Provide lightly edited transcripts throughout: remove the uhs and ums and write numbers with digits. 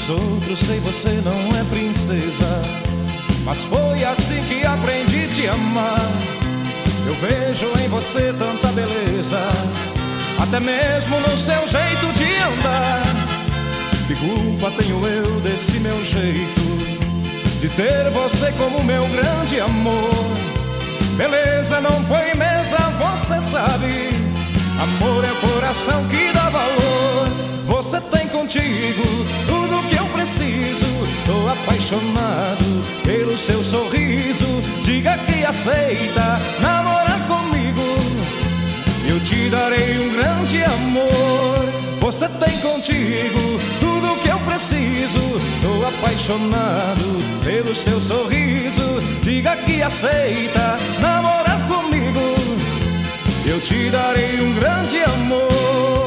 Pros outros sei você não é princesa, mas foi assim que aprendi a te amar. Eu vejo em você tanta beleza, até mesmo no seu jeito de andar. Que culpa tenho eu desse meu jeito, de ter você como meu grande amor? Beleza não põe mesa, você sabe, amor é o coração que dá valor. Você tem contigo tudo que eu preciso, tô apaixonado pelo seu sorriso. Diga que aceita namorar comigo, eu te darei um grande amor. Você tem contigo tudo que eu preciso, tô apaixonado pelo seu sorriso. Diga que aceita namorar comigo, eu te darei um grande amor.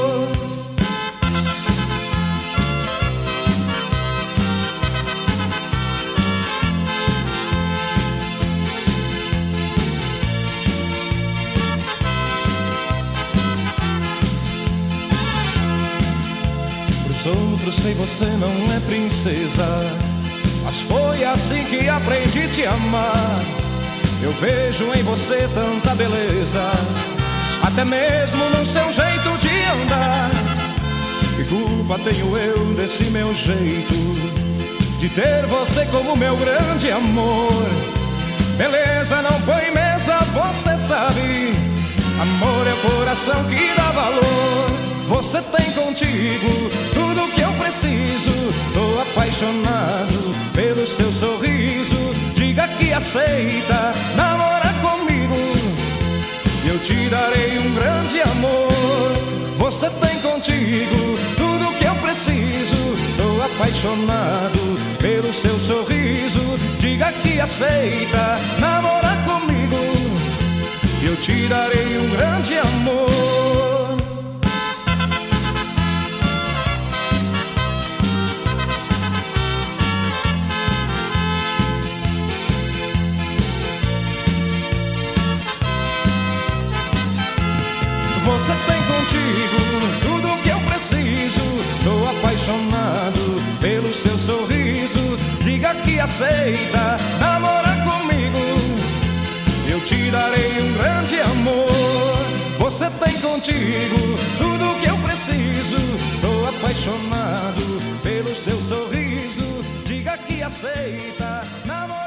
Outros sei você não é princesa, mas foi assim que aprendi a te amar. Eu vejo em você tanta beleza, até mesmo no seu jeito de andar. Que culpa tenho eu desse meu jeito, de ter você como meu grande amor? Beleza não põe mesa, você sabe, amor é o coração que dá valor. Você tem contigo tudo que eu preciso, tô apaixonado pelo seu sorriso. Diga que aceita namorar comigo, eu te darei um grande amor. Você tem contigo tudo que eu preciso, tô apaixonado pelo seu sorriso. Diga que aceita namorar comigo, eu te darei um grande amor. Você tem contigo tudo que eu preciso, tô apaixonado pelo seu sorriso. Diga que aceita namorar comigo, eu te darei um grande amor. Você tem contigo tudo que eu preciso, tô apaixonado pelo seu sorriso. Diga que aceita namorar